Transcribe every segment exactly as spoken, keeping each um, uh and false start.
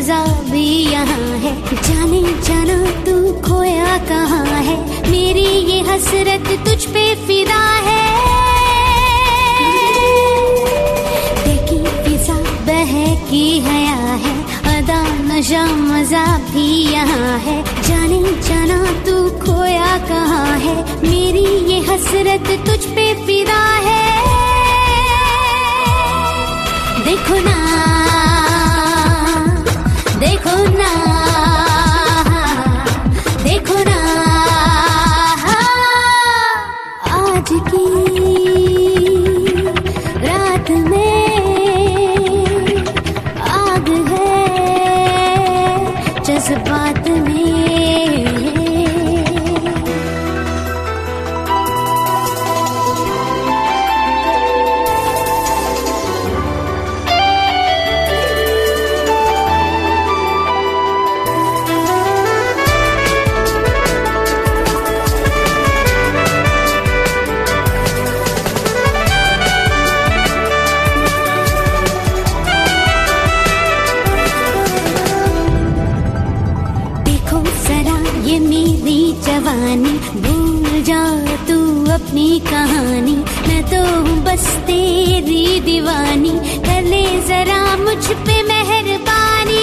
फिजा भी यहाँ है, जाने जाना तू खोया कहाँ है, मेरी ये हसरत तुझ पे फिदा है। देखी फिजा बहकी हया है, अदा नशा मजा भी यहाँ है, जाने जाना तू खोया कहाँ है, मेरी ये हसरत तुझ पे फिदा है। देखो ना देखो ना देखो ना आज की रात में आग है जज्बात में। ये मेरी जवानी, भूल जा तू अपनी कहानी, मैं तो हूँ बस तेरी दीवानी, कर ले जरा मुझ पे मेहरबानी।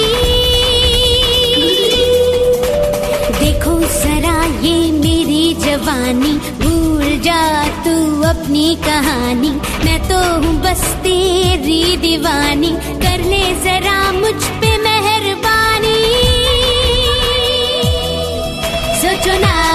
देखो जरा ये मेरी जवानी, भूल जा तू अपनी कहानी, मैं तो हूँ बस तेरी दीवानी, कर ले जरा मुझ पे मेहरबानी। सोचो ना